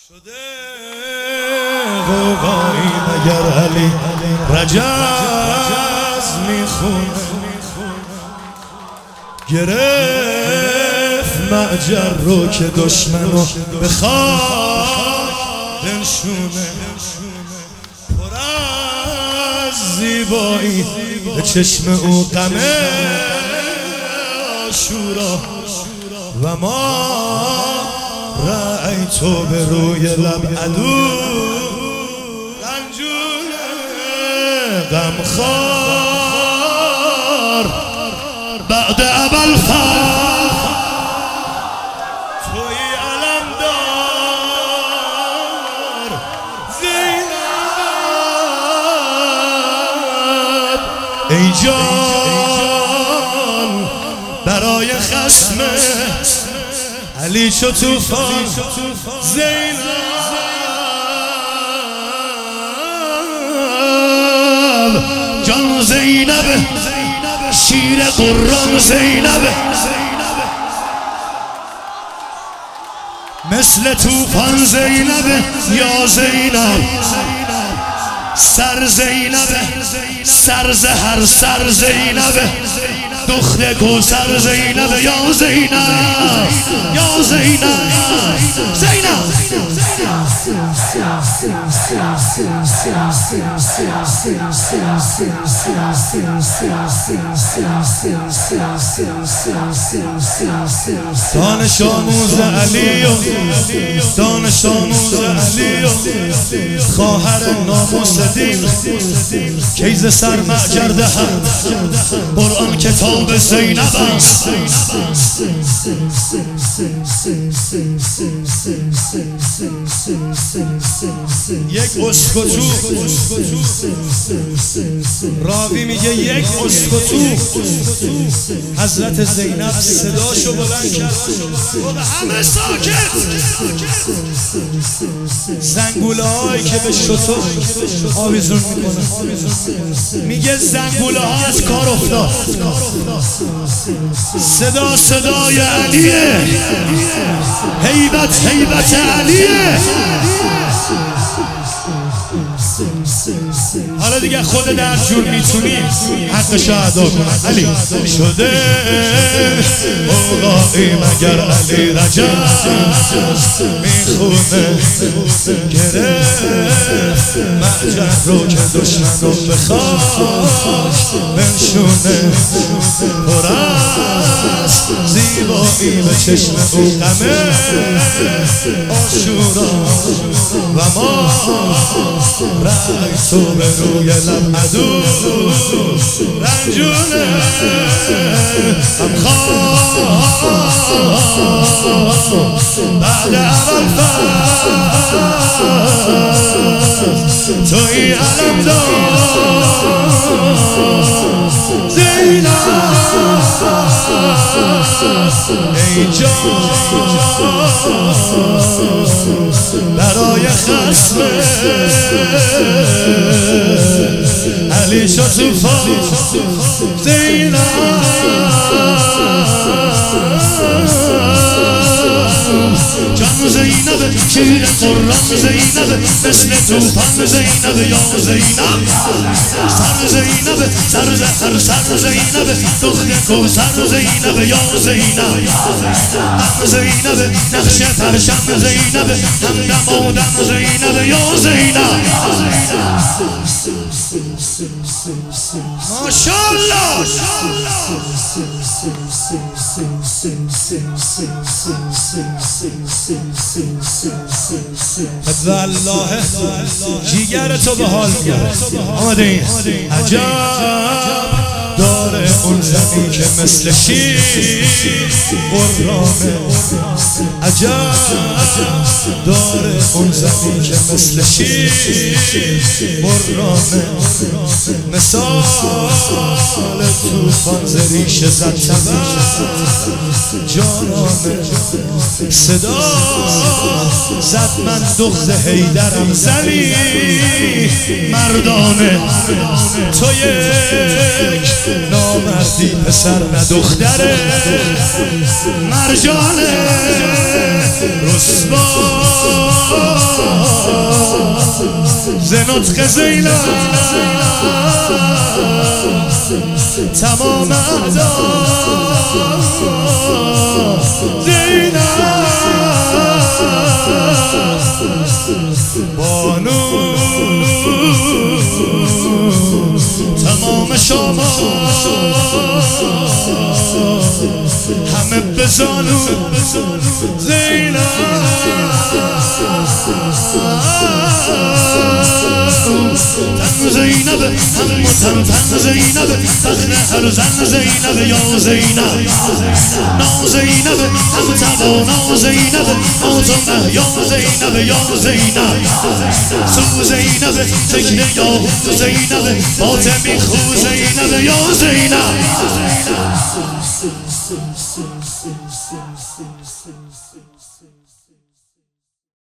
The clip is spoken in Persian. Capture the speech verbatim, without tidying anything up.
شده غوغایی مگر علی رجز میخونه، گرفت معجر رو که دشمنو به خاک بنشونه، پر از زیبایی به چشم او غم عاشورا و ما رأی تو به روی لب عدو رنجونه غمخوار بعد ابوالفضل توی علمدار زینب ای جان برای خصم علی شو توفان زینب جان زینب شیر قرآن زینب مثل توفان زینب یا زینب سر زینب سر زهر سر زینب دختر کوثر زینب یا زینب یا زینب زینب دانش آموز علی و دانش آموز علی و خواهر ناموس دین کیز سر معجر دهد قرآن کتاب زینب است. یک اسکوچو راوی میگه یک اسکوچو حضرت زینب صداشو بلند کرد همه ساکت. زنگوله هایی که به شطور آویزون میکنه میگه زنگوله ها از کار افتاد، صدا صدای علیه، هیبت هیبت علیه. حالا دیگه خود در جون میتونی حقش ادا کن. علی شده غوغایی مگر علی رجب میخونه، گرفت معجر رو که دشمنو به خاک بنشونه، پر از زیبایی به چشم او غم عاشورا و ما رأی تو به روی لب عدو رنجونه غمخوار بعد ابوالفضل توی علمدار زینب ای جان برای خصم علی شو توفان زینب جان زینب شیر قرآن زینب مثل توفان زینب یا زینب سر زینب سر زهر سر زینب دختر کوثر زینب یا زینب هم زینب نقش پرشم زینب همدم و دم زینب یا زینب ماشاءالله. والله جیگر تو به حال میاره. آمده این عجب داره اون زنی که مثل شیر قرآنه، عجب داره اون زنی که مثل شیر قرآنه، مثال توفان زریش زد تبر جانانه، صدا زد من دخت حیدرم زنی مردانه، تو یک نامردی پسر نه دختره مرجانه رسوا ز نطق زینب تمام اعدا زینب بانو تمام شما همه بزانو زینب تن زینب هم تن تن زینب فخر هر زن زینب یا زینب نا زینب هم توانا زینب موت یا زینب یا زینب سو زینب تکیه یا زینب فاطمی خو زینب یا زینب